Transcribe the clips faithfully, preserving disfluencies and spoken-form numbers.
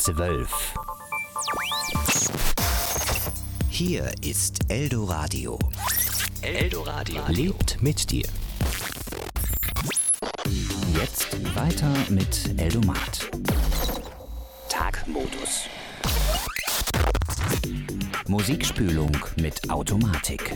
zwölf. Hier ist Eldoradio. Eldoradio lebt mit dir. Jetzt weiter mit Eldomat. Tagmodus. Musikspülung mit Automatik.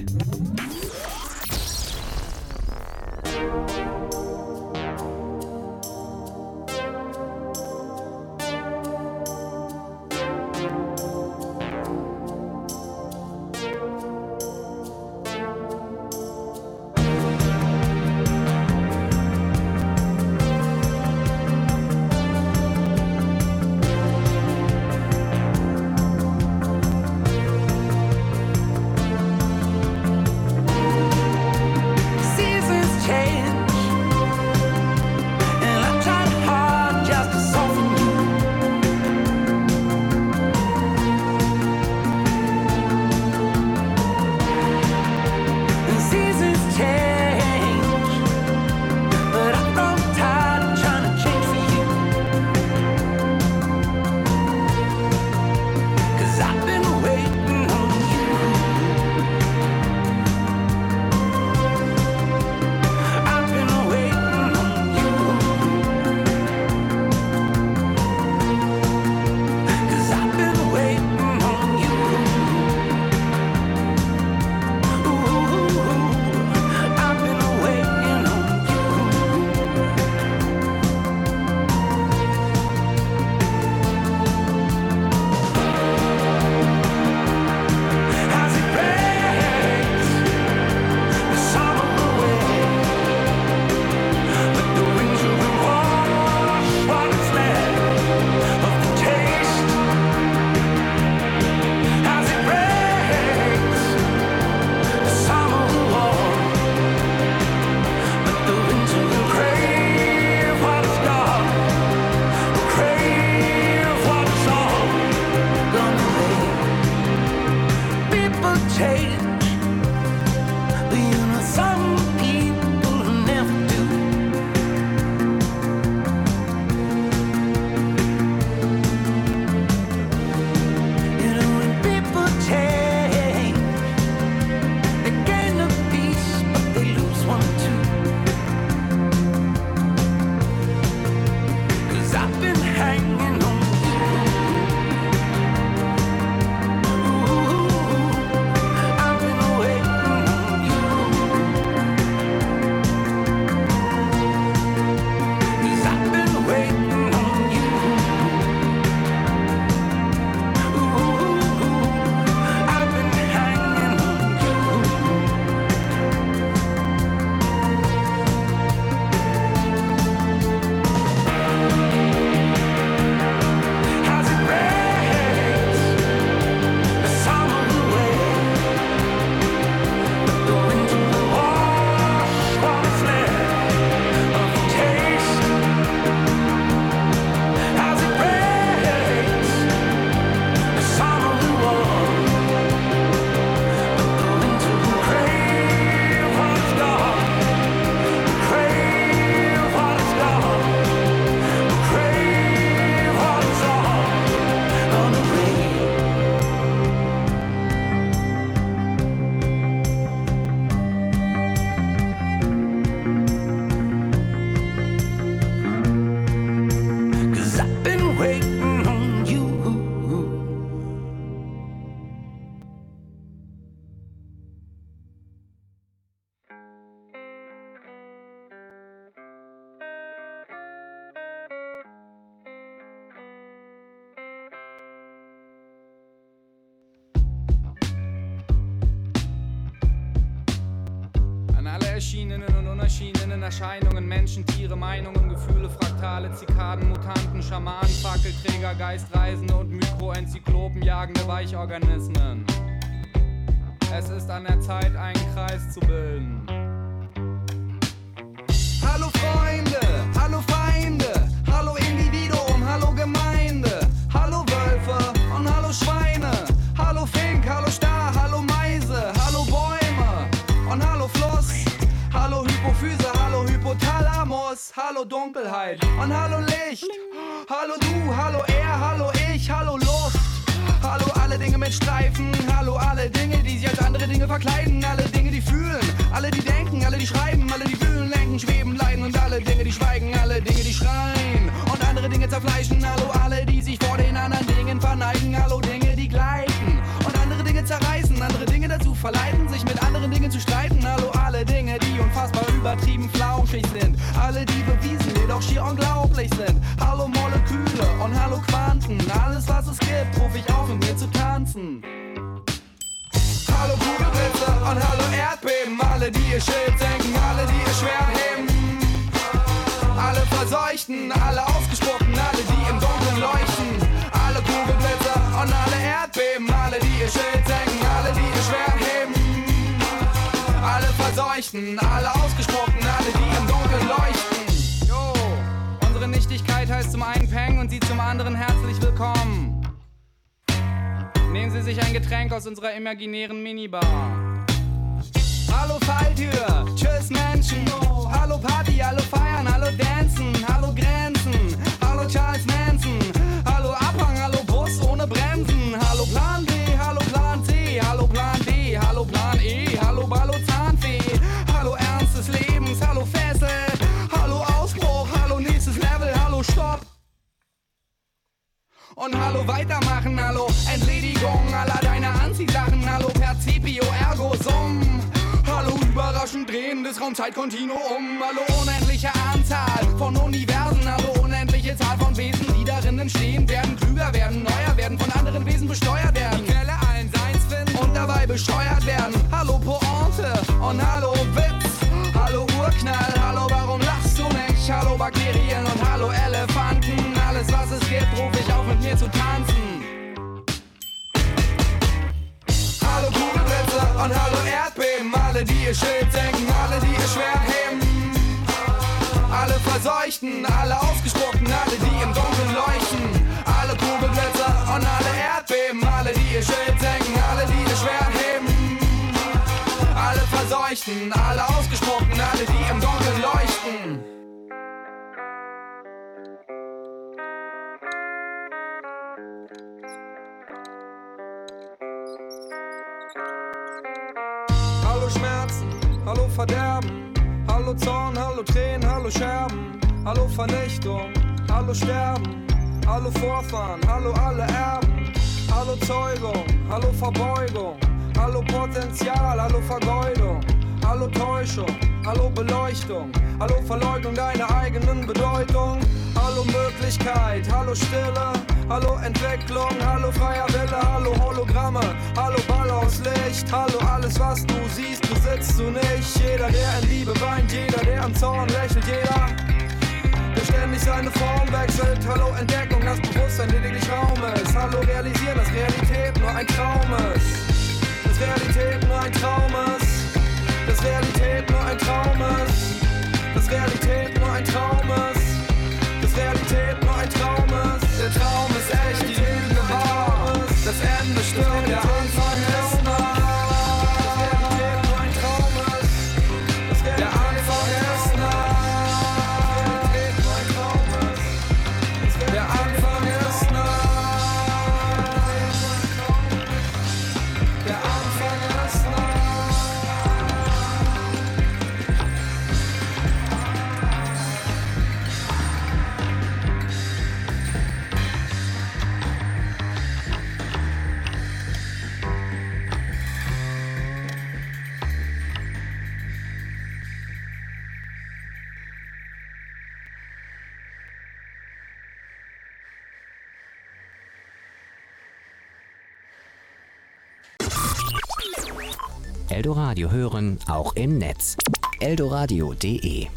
Erschienenen und unerschienenen Erscheinungen, Menschen, Tiere, Meinungen, Gefühle, Fraktale, Zikaden, Mutanten, Schamanen, Fackelträger, Geistreisende und Mikroenzyklopen, jagende Weichorganismen. Es ist an der Zeit, einen Kreis zu bilden. Hallo Freunde, hallo Feinde, hallo Individuum, hallo Gemeinde, hallo Wölfe und hallo Schweine, hallo Fink, hallo Star, hallo Meise, hallo Bäume und hallo Fluss. Hallo Hypophyse, hallo Hypothalamus, hallo Dunkelheit und hallo Licht. Hallo du, hallo er, hallo ich, mit Streifen. Hallo alle Dinge, die sich als andere Dinge verkleiden. Alle Dinge, die fühlen, alle die denken, alle die schreiben, alle die fühlen, lenken, schweben, leiden. Und alle Dinge, die schweigen, alle Dinge, die schreien und andere Dinge zerfleischen. Hallo alle, die sich vor den anderen Dingen verneigen. Hallo Dinge, die gleiten und andere Dinge zerreißen. Andere Dinge dazu verleiten, sich mit anderen Dingen zu streiten. Hallo alle Dinge, die unfassbar übertrieben flauschig sind. Alle, die bewiesen, jedoch schier unglaublich sind. Hallo Moleküle und hallo Quanten. Alles, was es gibt, ruf ich auf, mit mir zu tanzen. Hallo Kugelblitze und hallo Erdbeben. Alle, die ihr Schild senken, alle, die ihr Schwert heben. Alle Verseuchten, alle Ausgespuckten, alle, die im Dunkeln leuchten. Alle Kugelblitze und alle Erdbeben. Alle, die ihr Schild senken, alle, die ihr Schwert heben. Alle Verseuchten, alle Ausgespuckten, alle, die im Dunkeln leuchten. Jo, unsere Nichtigkeit heißt zum einen Peng und sie zum anderen herzlich willkommen. Nehmen Sie sich ein Getränk aus unserer imaginären Minibar. Hallo Falltür, tschüss Menschen. Hallo Party, hallo Feiern, hallo Dancen. Hallo Grenzen, hallo Charles Manson. Hallo Abhang, hallo Bus ohne Bremsen. Hallo Plan B, hallo Plan C. Hallo Plan D, hallo Plan E. Hallo Ballo Zahnfee. Hallo Ernst des Lebens, hallo Fessel. Hallo Ausbruch, hallo nächstes Level, hallo Stopp. Und hallo weitermachen, hallo Entledigung aller deiner Anziehsachen. Hallo Percipio ergo sum. Hallo überraschend drehendes Raumzeitkontinuum. Hallo unendliche Anzahl von Universen. Hallo unendliche Zahl von Wesen, die darin entstehen, werden klüger werden, neuer werden, von anderen Wesen besteuert werden. Die Quelle allen Seins finden und dabei besteuert werden. Hallo Pointe und hallo Witz. Hallo Urknall, hallo warum lachst du nicht? Hallo Bakterien und hallo Elefanten. Alles was es gibt, ruf ich auf, mit mir zu tanzen. Hallo Kugelblitze und hallo Erdbeben. Alle, die ihr Schild senken, alle, die ihr Schwert heben. Alle Verseuchten, alle Ausgespuckten, alle, die im Dunkeln leuchten. Alle Kugelblitze und alle Erdbeben. Alle, die ihr Schild senken, alle, die ihr Schwert heben. Alle Verseuchten, alle Ausgespuckten, alle, die im Dunkeln leuchten. Hallo Schmerzen, hallo Verderben, hallo Zorn, hallo Tränen, hallo Scherben, hallo Vernichtung, hallo Sterben, hallo Vorfahren, hallo alle Erben, hallo Zeugung, hallo Verbeugung, hallo Potenzial, hallo Vergeudung, hallo Täuschung, hallo Beleuchtung, hallo Verleugnung deiner eigenen Bedeutung, hallo Möglichkeit, hallo Stille, hallo Entwicklung, hallo freier Wille, hallo Hologramme, hallo Ball aus Licht, hallo alles was du siehst, besitzt du nicht. Jeder, der in Liebe weint, jeder, der am Zorn lächelt, jeder, der ständig seine Form wechselt. Hallo Entdeckung, das Bewusstsein lediglich Raum ist. Hallo realisieren, dass Realität nur ein Traum ist. Dass Realität nur ein Traum ist. Dass Realität nur ein Traum ist. Dass Realität nur ein Traum ist. Dass Realität nur ein Traum ist. Der Traum ist echt, die Lüge wahr ist. Das Ende stimmt, der Anfang ist nah. Dass Realität nur ein Traum ist. Dass der Anfang ist nah. Realität nur ein Traum ist. Der Anfang ist nah. Der Anfang ist nah. Eldoradio hören, auch im Netz. eldoradio punkt de.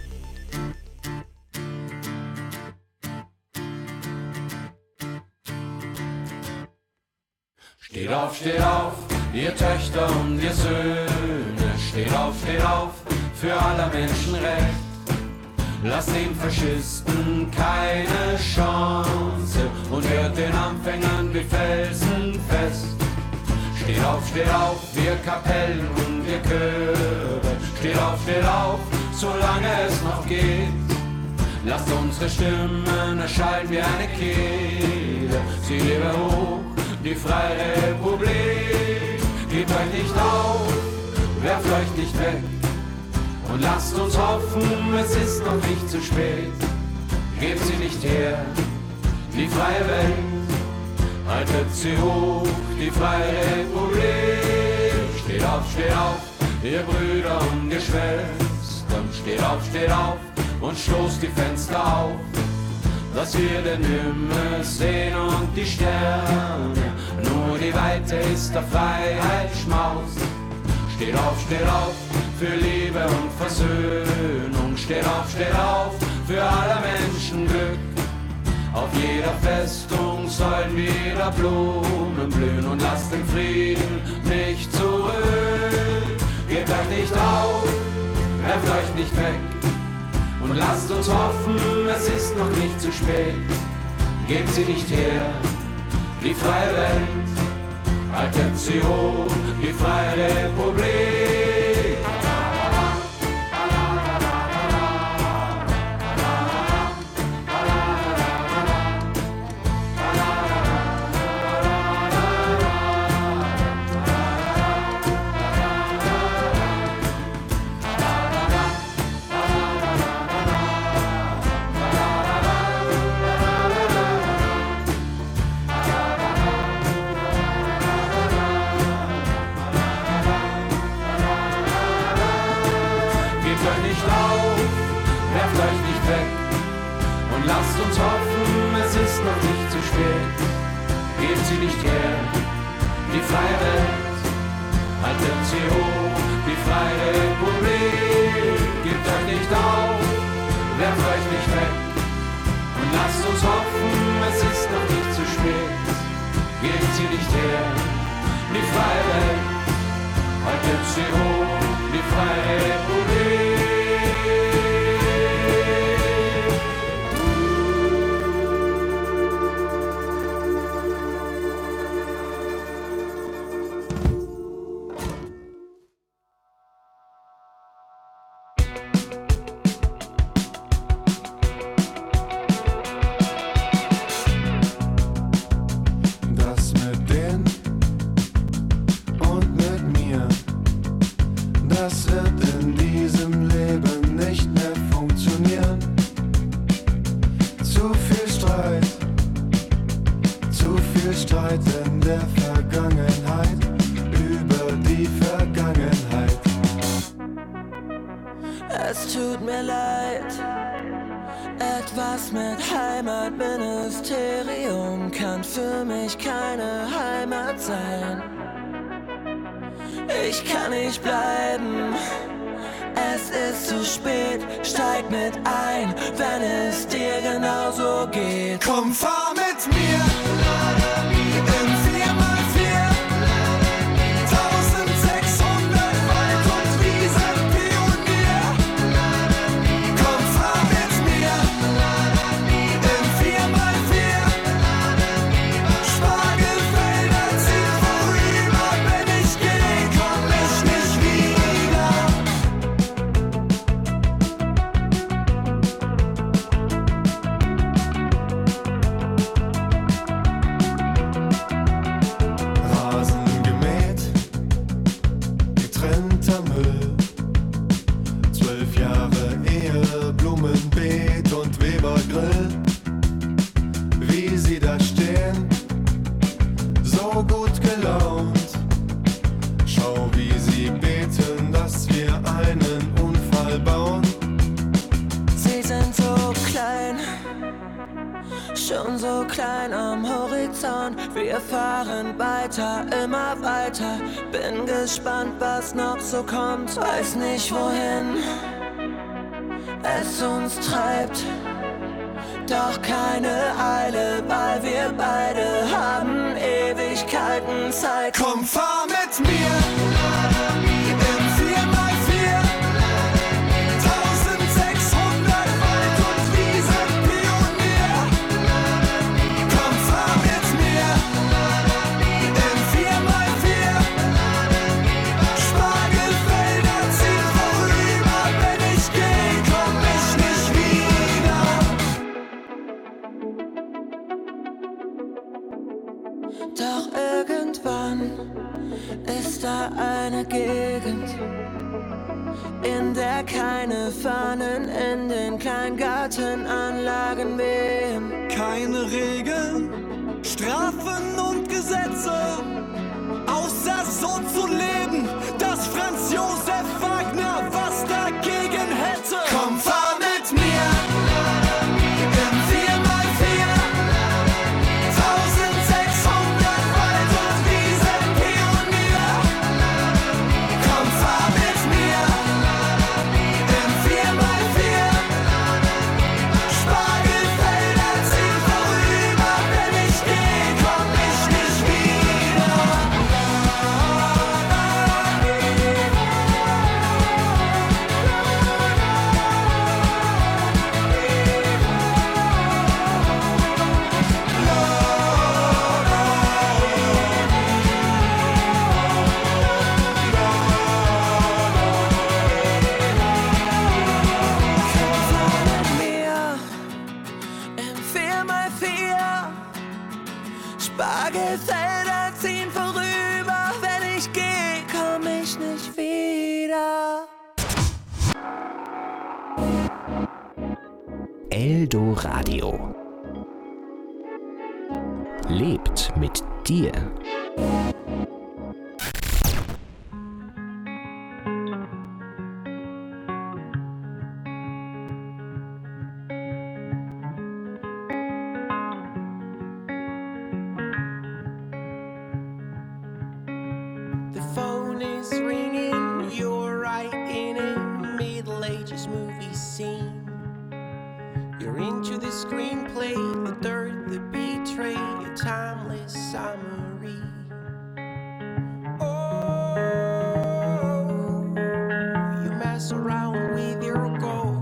Steht auf, steht auf, ihr Töchter und ihr Söhne. Steht auf, steht auf, für aller Menschen Recht. Lasst den Faschisten keine Chance und hört den Anfängern wie Felsen fest. Steht auf, steht auf, wir Kapellen und wir Chöre. Steht auf, steht auf, solange es noch geht. Lasst unsere Stimmen erschallen wie eine Kehle. Sie lebe hoch, die Freie Republik. Gebt euch nicht auf, werft euch nicht weg und lasst uns hoffen, es ist noch nicht zu spät. Gebt sie nicht her, die freie Welt, haltet sie hoch, die Freie Republik. Steht auf, steht auf, ihr Brüder und Geschwistern, steht auf, steht auf und stoßt die Fenster auf, dass wir den Himmel sehen und die Sterne. Nur die Weite ist der Freiheit Schmaus. Steht auf, steht auf für Liebe und Versöhnung. Steht auf, steht auf für aller Menschen Glück. Auf jeder Festung sollen wieder Blumen blühen und lasst den Frieden nicht zurück. Gebt euch nicht auf, werft euch nicht weg und lasst uns hoffen, es ist noch nicht zu spät. Gebt sie nicht her, die freie Welt, haltet sie hoch, die Freie Republik. Lasst uns hoffen, es ist noch nicht zu spät. Gebt sie nicht her, die freie Welt, haltet sie hoch, die Freie Republik. Gebt euch nicht auf, werft euch nicht weg und lasst uns hoffen, es ist noch nicht zu spät. Gebt sie nicht her, die freie Welt, haltet sie hoch, die Freie Republik. Ich kann nicht bleiben, es ist zu spät, steig mit ein, wenn es dir genauso geht. Komm, fahr mit mir in vier mal vier, eintausendsechshundert Wald- und Wiesenpionier. Komm, fahr mit mir in vier mal vier, Spargelfelder ziehen vorüber, wenn ich gehe, komm ich nicht wieder. Rasen gemäht, getrennter Müll, zwölf Jahre Ehe, Blumenbeet und Webergrill. Wie sie da stehen, so gut gelaunt. Schau, wie sie beten, dass wir einen Unfall bauen. Sie sind so klein, schon so klein am Horizont. Wir fahren weiter, immer weiter. Bin gespannt, was noch so kommt. Weiß nicht, wohin es uns treibt. Doch keine Eile, weil wir beide haben Ewigkeiten Zeit. Komm, fahr mit mir in vier mal vier, eintausendsechshundert Wald- und Wiesenpionier. Komm, fahr mit mir in vier mal vier, Spargelfelder ziehen vorüber, wenn ich gehe, komm ich nicht wieder. Doch in der keine Fahnen in den Kleingartenanlagen wehen. Keine Regeln, Strafen und Gesetze, außer so zu leben, dass Franz Josef Wagner was dagegen hätte. Komm, fahr mit mir im vier mal vier, eintausendsechshundert Wald- und Wiesenpionier. Komm, fahr mit mir im vier mal vier, Spargelfelder ziehen vorüber, wenn ich geh, komm ich nicht wieder. Im vier mal vier, Spargelfelder ziehen vorüber, wenn ich geh, komm ich nicht wieder. Eldoradio. Lebt mit dir. The phone is ringing, you're right in a Middle Ages movie scene. You're into the screenplay, the dirt, the betray, a timeless summary. Oh, you mess around with your gold.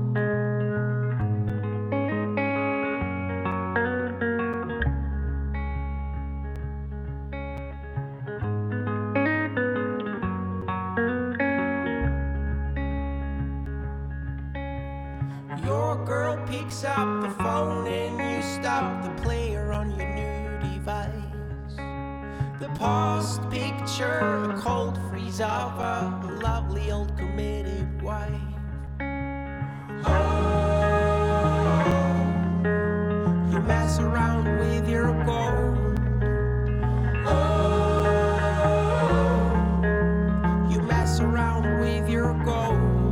Your girl picks up the phone and you stop the player on your new device. The past picture, a cold freeze of a lovely old committed wife. Oh, you mess around with your gold. Oh, you mess around with your gold.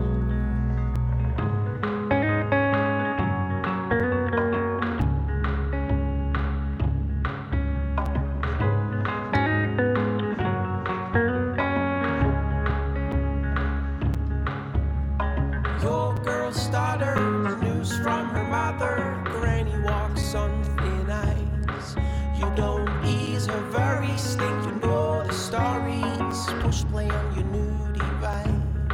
Your girl stutters, news from her mother. Granny walks on thin ice. You don't ease her very slink. You know the stories. Push play on your new device.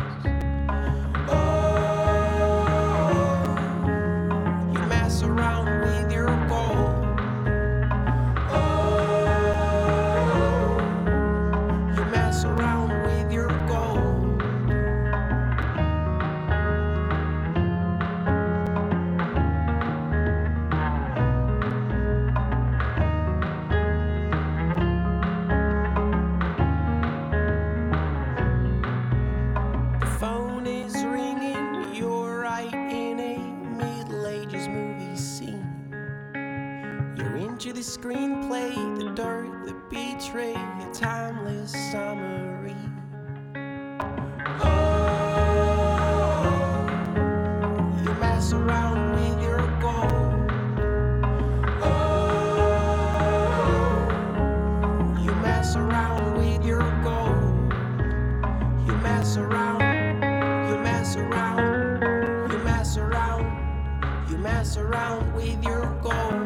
Oh, you mess around with your gold. Oh, you mess around with your gold. The phone is ringing, you're right in a Middle Ages movie scene. You're into the screenplay, the dirt, the betray, a timeless summary. Oh, you mess around with your gold. Oh, you mess around with your gold. You mess around, you mess around, you mess around, you mess around with your gold.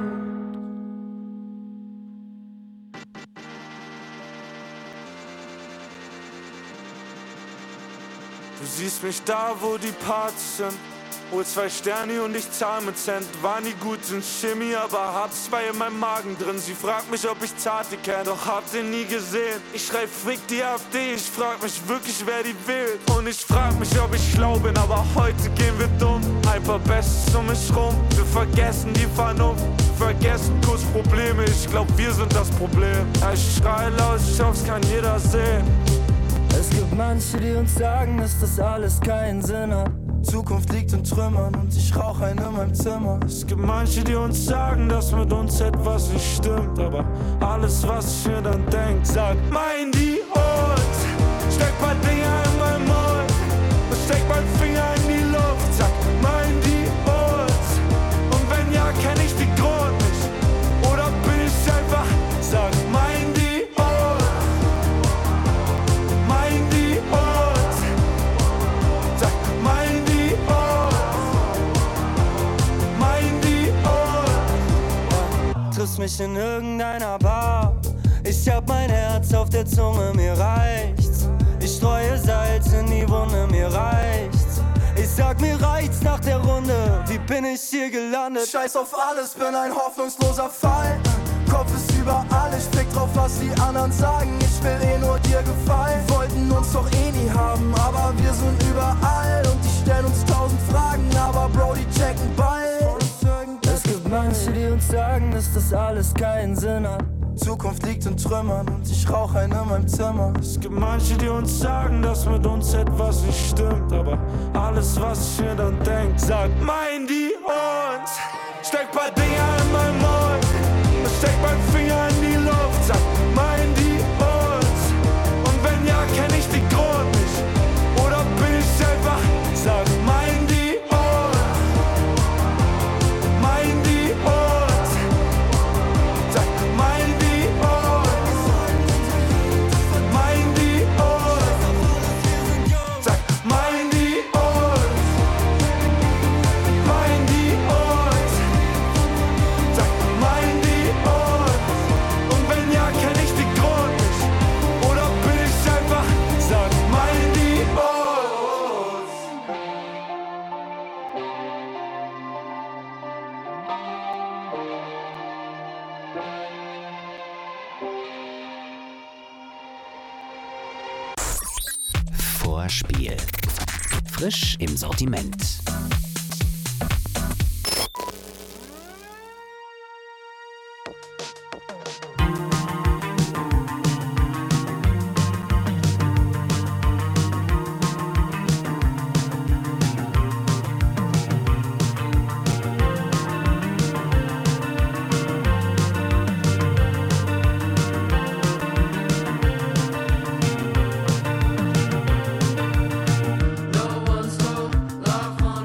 Du siehst mich da, wo die Partys sind. Hol zwei Sterne und ich zahl mit Cent. War nie gut in Chemie, aber hab zwei in meinem Magen drin. Sie fragt mich, ob ich Zarte kenn, doch hab sie nie gesehen. Ich schreib Fick die AfD, ich frag mich wirklich, wer die wählt. Und ich frag mich, ob ich schlau bin, aber heute gehen wir dumm. Ein paar Bestes um mich rum, wir vergessen die Vernunft. Vergessen kurz Probleme, ich glaub, wir sind das Problem. Ja, ich schrei laut, ich hoff's kann jeder sehen. Es gibt manche, die uns sagen, dass das alles keinen Sinn hat. Zukunft liegt in Trümmern und ich rauch einen in meinem Zimmer. Es gibt manche, die uns sagen, dass mit uns etwas nicht stimmt. Aber alles, was ich mir dann denk, sagt, mein die uns. Steck paar Dinger in meinem Mund und steck mein Finger in die Luft. Sag, mein die uns. Und wenn ja, kenn ich die Grund nicht. Oder bin ich einfach, sag, mein die uns. Mein die uns. Sag, mein die triffst mich in irgendeiner Bar. Ich hab mein Herz auf der Zunge, mir reicht's. Ich streue Salz in die Wunde, mir reicht's. Ich sag, mir reicht's nach der Runde. Wie bin ich hier gelandet? Scheiß auf alles, bin ein hoffnungsloser Fall. Kopf ist überall, ich fick drauf, was die anderen sagen. Ich will eh nur dir gefallen. Die wollten uns doch eh nie haben, aber wir sind überall. Und die stellen uns tausend Fragen, aber Bro, die checken bald. Es gibt manche, die uns sagen, dass das alles keinen Sinn hat. Zukunft liegt in Trümmern und ich rauch einen in meinem Zimmer. Es gibt manche, die uns sagen, dass mit uns etwas nicht stimmt. Aber alles, was ich mir dann denk, sagt, mein die uns. Steck paar Dinger in meinem Mund und steck mein Finger in die Luft. Sag, mein die uns. Und wenn ja, kenn ich die Grund nicht. Oder bin ich einfach, sag, mein die Vorspiel. Frisch im Sortiment. No one's told love one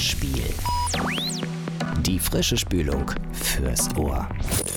Hörspiel. Die frische Spülung fürs Ohr.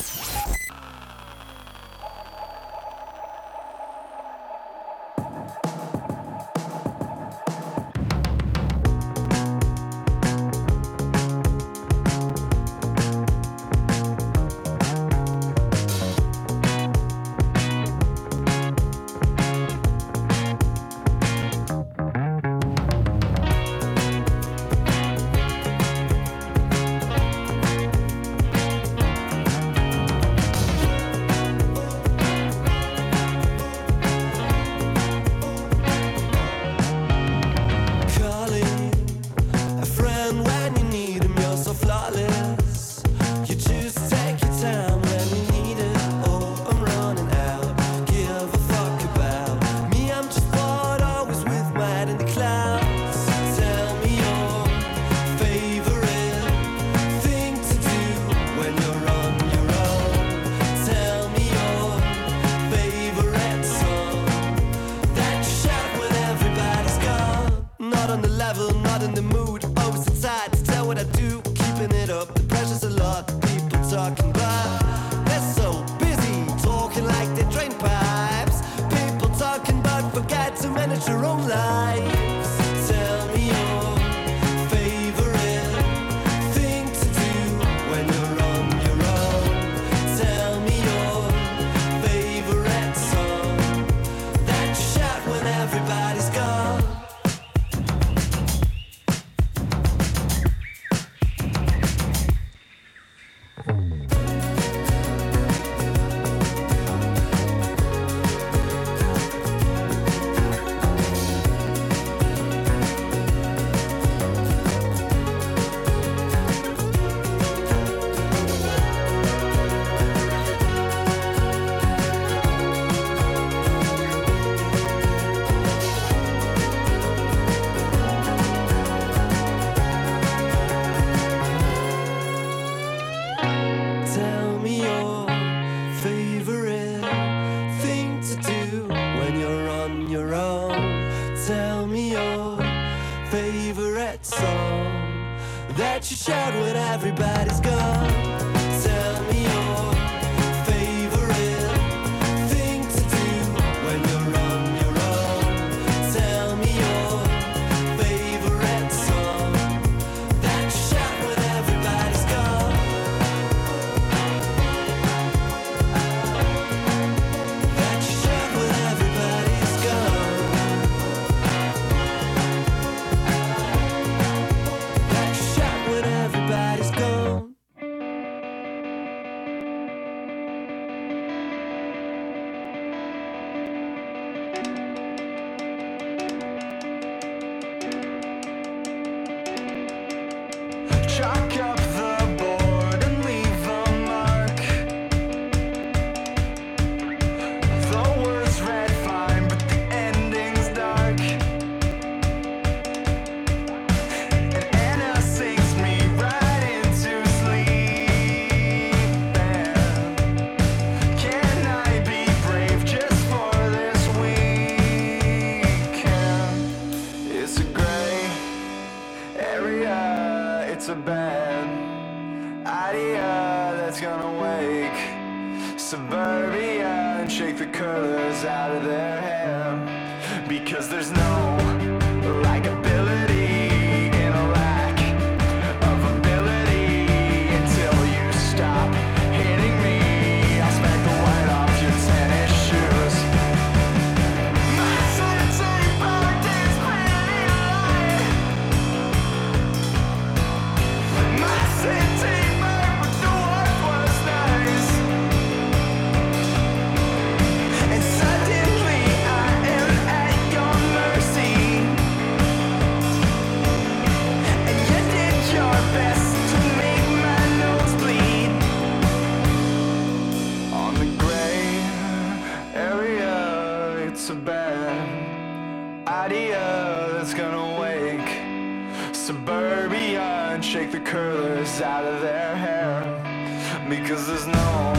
Because there's no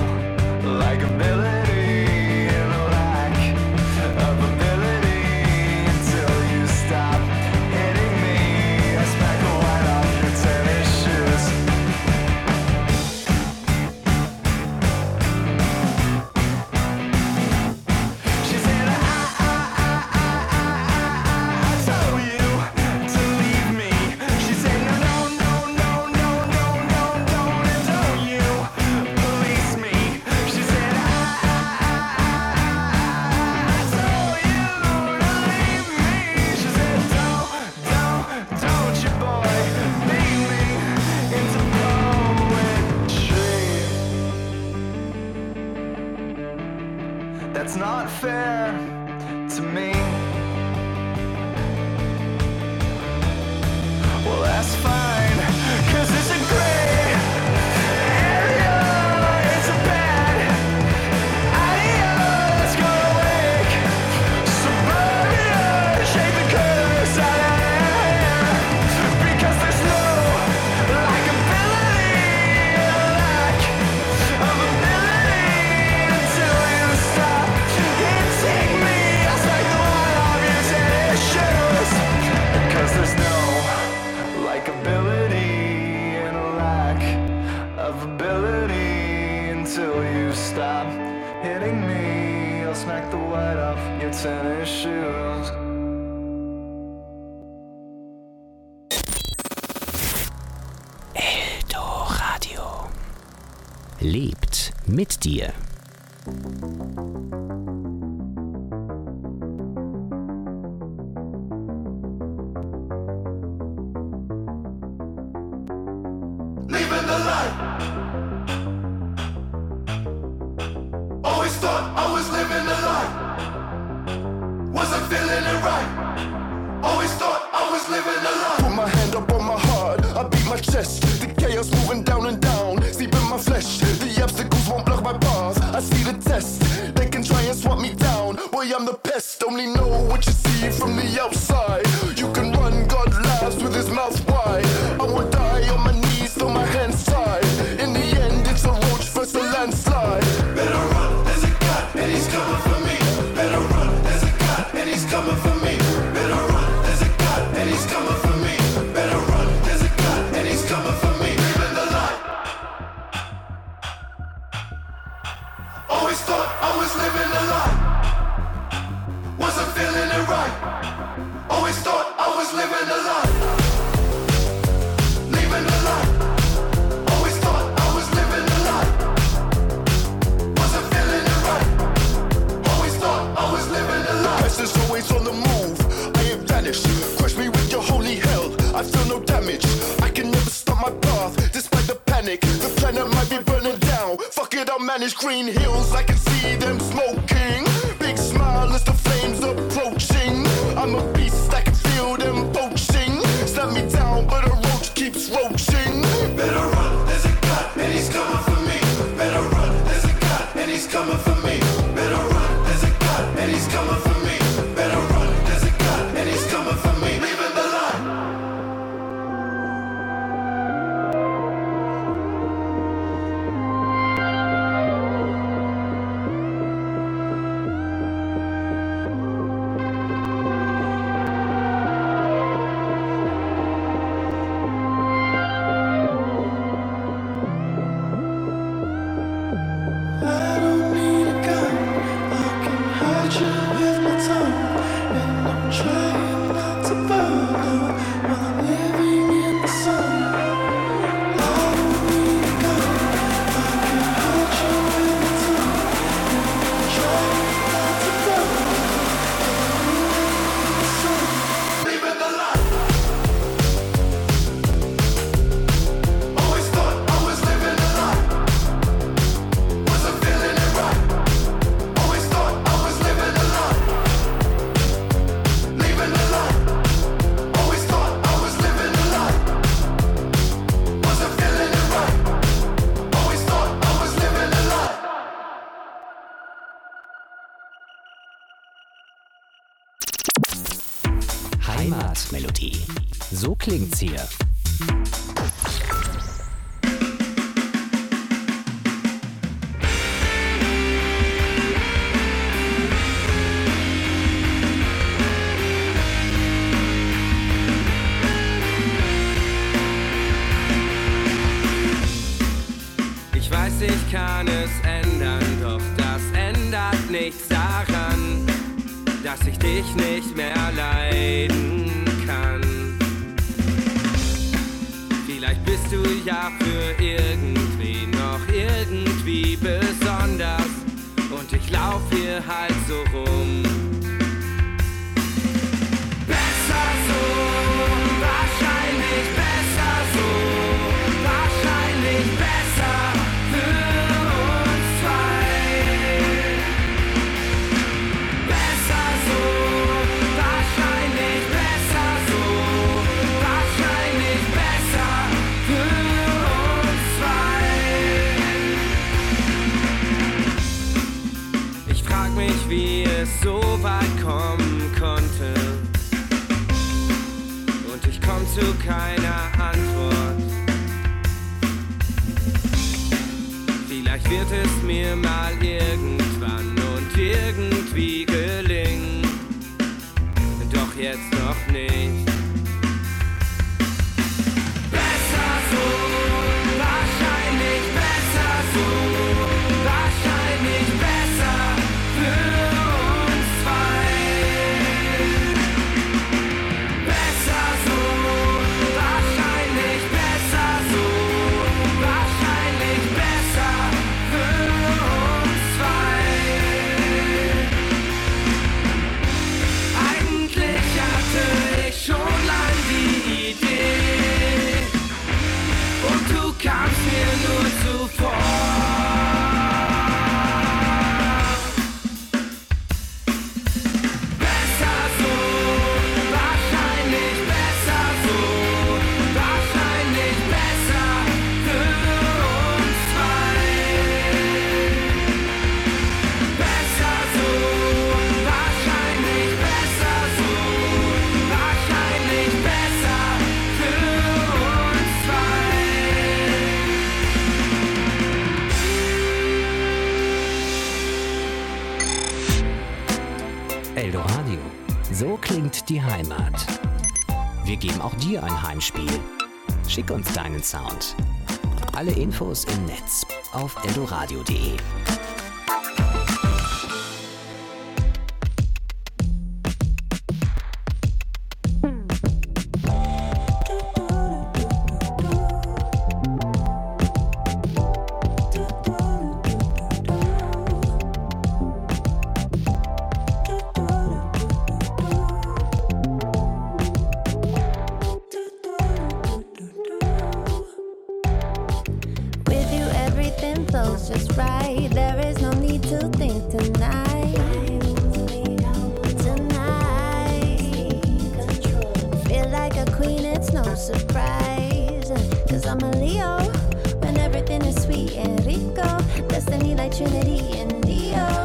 likability in a lack of ability until you stop hitting me. I smack a white off your there to me. Well, that's fine, cause it's a gray area. It's a bad idea. Let's go awake. Suburbia, shake the curse out of here. Because there's no likability, lack of ability until you stop hitting me. I'll take the one of your tennis shoes. Because there's no likability and a lack of ability until you stop hitting me. I'll smack the white off your tennis shoes. Eldoradio. Lebt mit dir. Living the life. Always thought I was living the life. Wasn't feeling it right. Always thought I was living the life. Put my hand up on my heart, I beat my chest. The chaos moving down and down, sleep in my flesh. The obstacles won't block my path. I see the test. They can try and swat me down. Boy, I'm the pest. Only know what you see from the outside. You can run, God laughs with his mouth wide. I will die on my knees, throw my hands tied. In the end, it's a roach versus a landslide. Better run, there's a God, and he's coming for me. Better run, there's a God, and he's coming for me. Better run, there's a God, and he's coming for me. Better run, there's a God, and he's coming for me. Living the life. Always thought I was living the life. Wasn't feeling it right. Always thought I was living the life. Living the life. Always thought I was living the life. Wasn't feeling it right. Always thought I was living the life. Pest is always on the move. I am vanished. Crush me with your holy hell. I feel no damage. I can never stop my path, despite the panic. The planet might be burning down. Fuck it, I'll manage green hills. I can see them smoking. Big smile as the flames approaching. I'm a beast, I can feel them poaching. Snap me down, but a roach keeps roaching. Better run, there's a God, and he's coming for me. Better run, there's a God, and he's coming for me. Better run, there's a God, and he's coming for me. Better run, there's a God, and he's coming for me. Living the life. I don't need a gun. I can hurt you with my tongue, and I'm trying not to burn out while I'm living in the sun. I don't need a gun. I can hurt you with my tongue, and I'm trying not to burn out while I'm living in the sun. Living the life. Always thought I was living the life. Wasn't feeling it right. Always thought I was living the life. Living the life. Always thought I was living the life. Wasn't feeling it right. Always thought I was living the life. Heimatmelodie. So klingt's hier. Ich weiß, ich kann es ändern, doch das ändert nichts daran, dass ich dich nicht mehr leiden kann. Vielleicht bist du ja für irgendwen noch irgendwie besonders und ich lauf hier halt so rum. Besser so, wahrscheinlich besser so, wahrscheinlich besser für uns zwei. nicht, wie es so weit kommen konnte. Und ich komm zu keiner Antwort. Vielleicht wird es mir mal irgendwann und irgendwie gelingen, doch jetzt noch nicht. Besser so, wahrscheinlich besser so, wahrscheinlich besser für uns zwei. Besser so, wahrscheinlich besser so, wahrscheinlich besser für uns zwei. Eigentlich hatte ich schon lang die Idee und du kamst mir nur zuvor. Besser so, wahrscheinlich besser so, wahrscheinlich besser für uns zwei. Besser so, wahrscheinlich besser so, wahrscheinlich besser für uns zwei. Eldoradio. So klingt die Heimat. Wir geben auch dir ein Heimspiel. Schick uns deinen Sound. Alle Infos im Netz auf eldoradio punkt de. With you everything flows just right. There is no need to think tonight. Tonight feel like a queen, it's no surprise. Cause I'm a Leo, when everything is sweet and rico. Destiny like Trinity and Dio.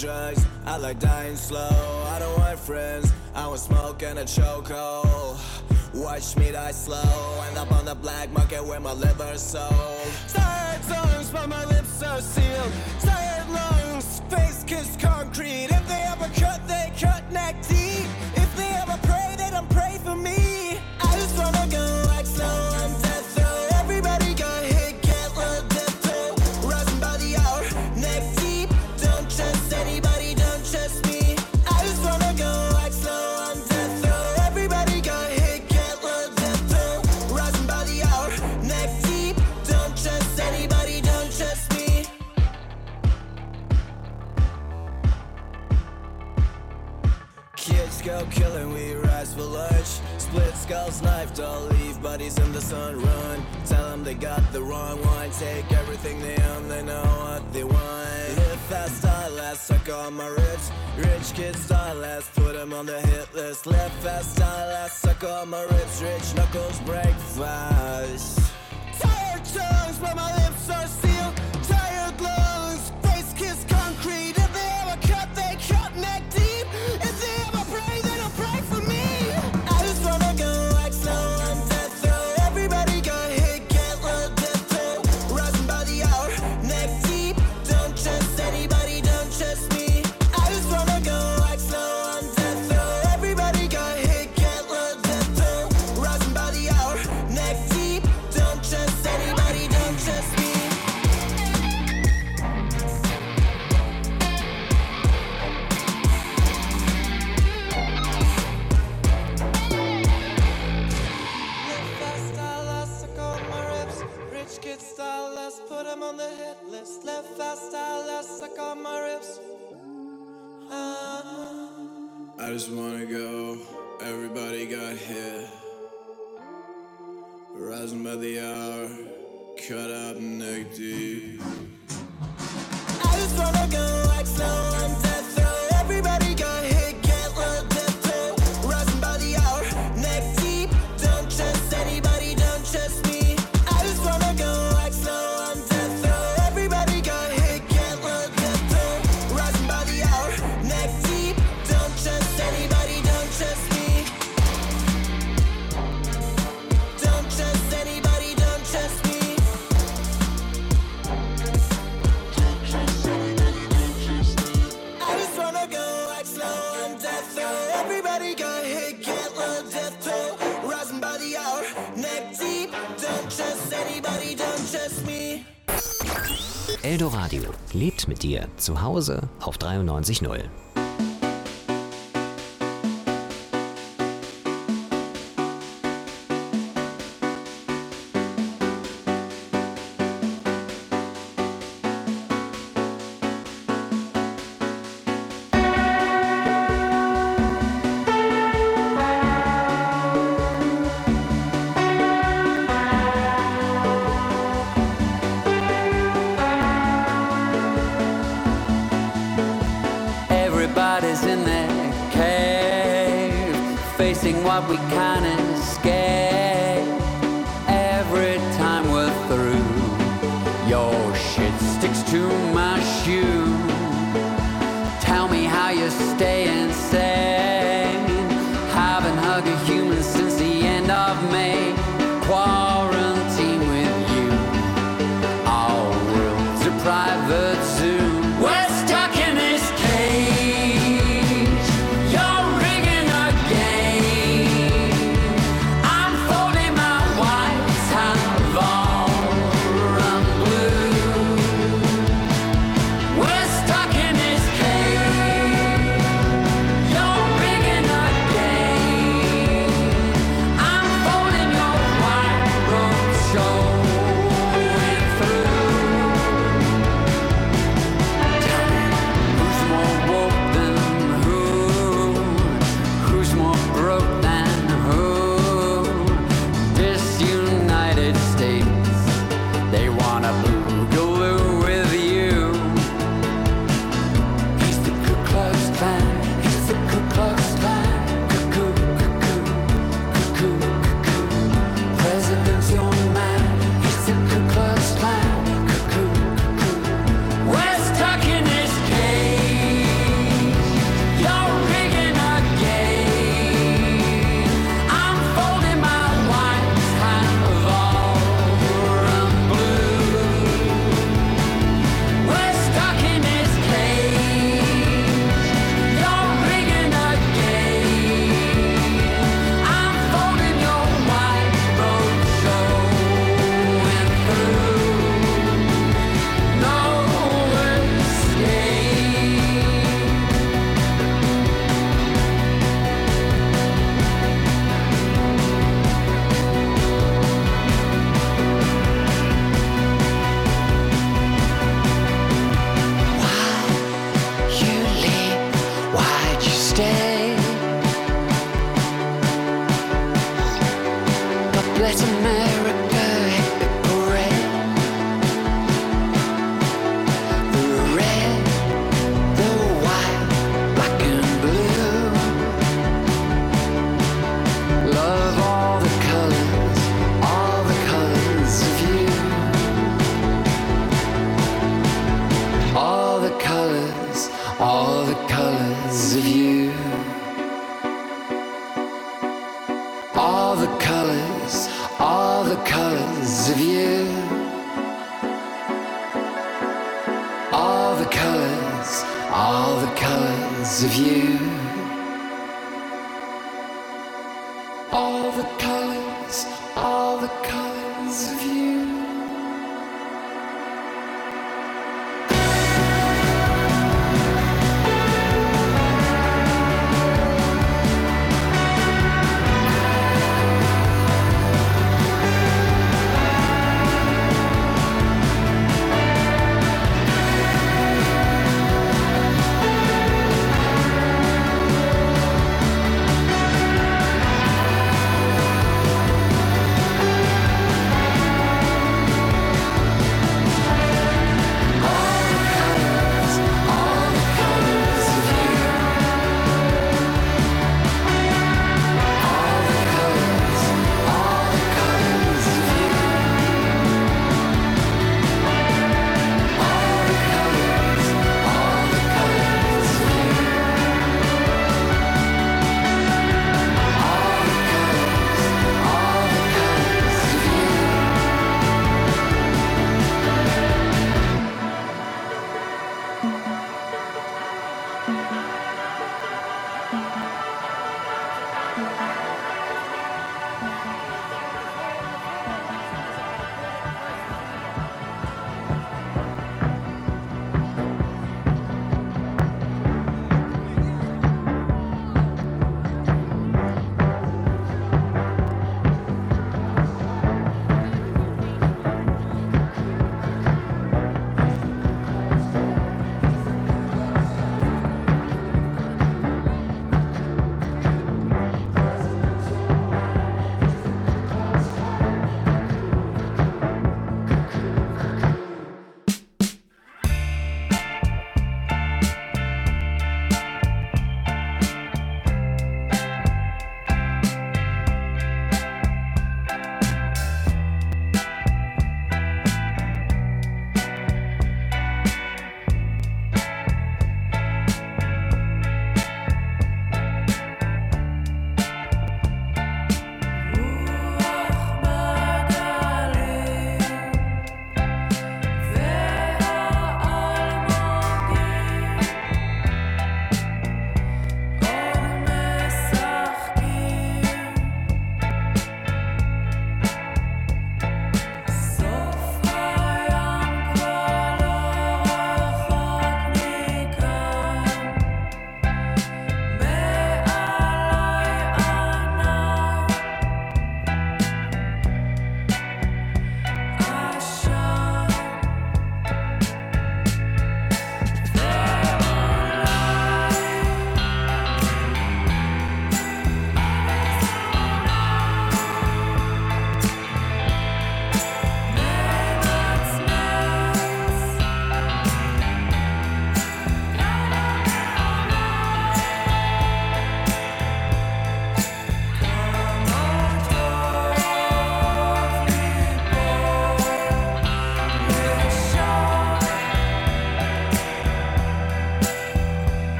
drugs, I like dying slow. I don't want friends, I want smoke and a chokehold. Watch me die slow, end up on the black market where my liver's sold. Tired songs, but my lips are sealed. Tired lungs, face kiss concrete. If they ever cut, they cut neck deep. If they ever pray, they don't pray for me. I just wanna go like slow on death row. Everybody got hit, can't let death row. Rising by the hour, neck deep. Don't trust anybody, don't trust me. I just wanna go like slow on death row. Everybody got hit, can't let death row. Rising by the hour, neck deep. Don't trust anybody, don't trust me. Kids go killing, we rise for lunch. Split skulls, knifed, all leave bodies in the sun. Run, tell them they got the wrong one. Take everything they own, they know what they want. Live fast, die last, suck on my ribs. Rich kids die last, put them on the hit list. Live fast, die last, suck on my ribs. Rich knuckles break fast. Tired tongues, but my lips are sealed. Tired lungs, face kiss concrete. If they ever cut, they cut neck deep. If they ever pray, they don't pray for me. I just wanna go like slow on death row. Everybody got hit, can't let death row. Rising by the hour, neck deep. Don't trust anybody, don't trust me. I just wanna go like slow on death row. Everybody got hit, can't let death row. Rising by the hour, neck deep. Don't trust anybody, don't trust me. Live fast, die last, suck on my ribs. Rich kids style last, put them on the hit list. Live fast, die last, suck on my ribs. Ah. I just wanna go, everybody got hit. Rising by the hour, cut up neck deep. I just wanna go like slow on death row. Everybody got hit, can't let death row. Rising by the hour, neck deep. Don't trust anybody, don't trust me. I just wanna go like slow on death row. Everybody got hit, can't let death row. Rising by the hour, neck deep. Don't trust anybody, don't trust me. Don't trust anybody, don't trust me. I just wanna go like slow on death row. Everybody got hit, can't let death row. Rising by the hour, neck deep. Don't trust anybody, don't trust me. Eldoradio lebt mit dir zu Hause auf dreiundneunzig Komma null. Everybody's in their cave, facing what we can't escape. Every time we're through, your shit sticks to my shoe. Tell me how you're staying sane. Haven't hugged a human since the end of May. Quarantine with you. Our world's a private zoo. We're stuck in this cage. You're rigging a game. I'm folding my white hand all run blue. colors of you. All the colors, all the colors of you.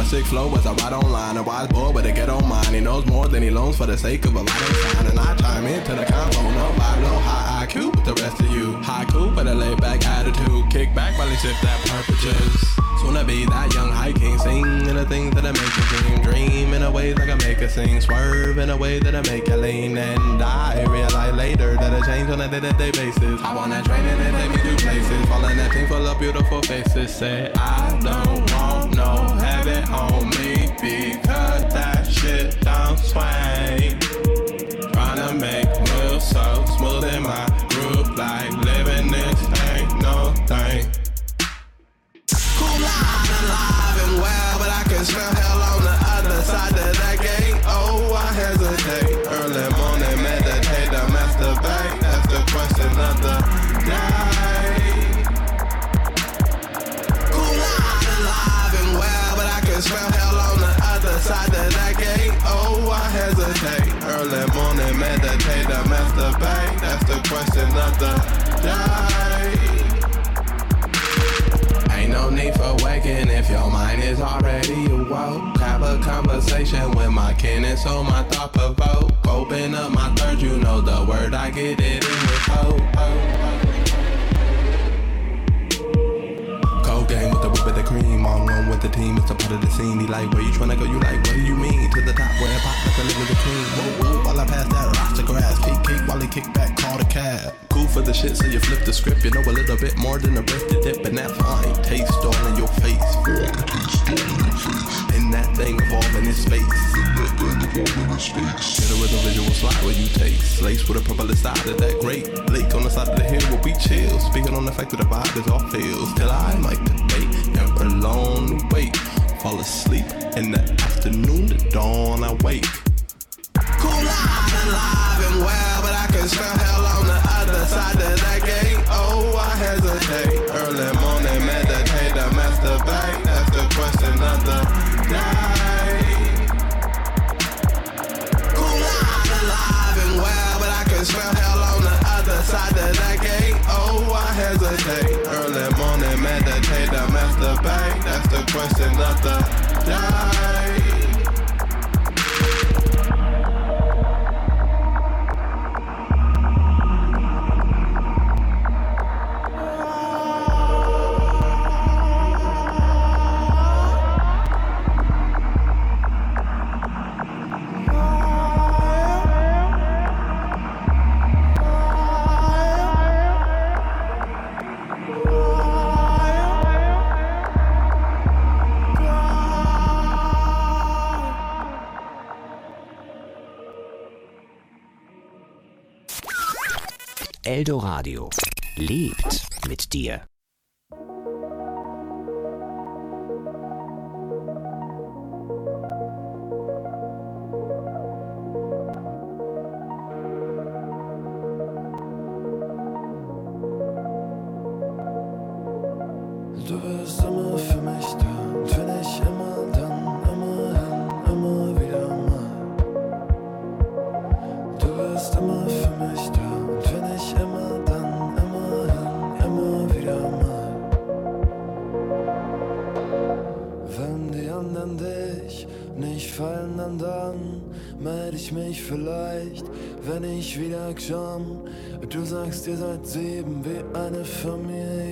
a sick flow as I ride online. A wise boy with a ghetto mind. He knows more than he loans for the sake of a lot of sign. And I chime into the convo, no vibe, no high I Q with the rest of you. Haiku, but a laid back attitude. Kick back while they sip that purposes. Soon I be that young high king, sing in the things that I make you dream. Dream in a way that I make you sing. Swerve in a way that I make you lean. And I realize later that I change on a day-to-day basis. I want that train and it take me to places. Fall in that thing full of beautiful faces. Say I don't want no heavy on me because that shit don't swing. Tryna make moves so smooth in my groove, like living this ain't no thing. Cool line, alive and well, but I can smell hell on the other side of that gate. Oh, I hesitate. Early morning, meditate, I masturbate. That's the question of the night. Cool line, alive and well, but I can smell hell on the other side of that gate. Oh, I hesitate. Early morning, meditate, I masturbate. That's the question of the night. Ain't no need for waking if your mind is already awoke. Have a conversation with my kin and so my thought provoke. Open up my third, you know the word, I get it in with hope. Cocaine with the whip of the cream, on one with the team, it's a part of the scene. He like, where you tryna go? You like, what do you mean? To the top where it pop like a little the cream. Whoa, whoa, while I pass that rasta grass. Kick, kick, while he kick back, call the cab. Cool for the shit, so you flip the script. You know a little bit more than the rest of dip. And that fine taste all in your face. And that thing evolving in space. Get a rhythm visual slide where you taste. Lace with a purple side of that great lake on the side of the hill where we chill. Speaking on the fact that the vibe is all feels. Till I might debate and prolong the wait. Fall asleep in the afternoon, the dawn I wake. Cool line, alive and well, but I can smell hell on the other side of that gate. Oh, I hesitate. Early morning, meditate, I masturbate. That's the question of the night. Cool line, alive and well, but I can smell hell on the other side of that gate. Oh, I hesitate. Early morning, meditate, I masturbate. That's the question of the night. Eldoradio lebt mit dir. Du bist immer für mich da und wenn ich immer dann, immer hin, immer wieder mal. Du bist immer für mich da und wenn ich immer dann, immer hin, immer wieder mal. Wenn die anderen dich nicht fallen, dann dann melde ich mich vielleicht, wenn ich wieder komm. Du sagst, ihr seid sieben wie eine Familie.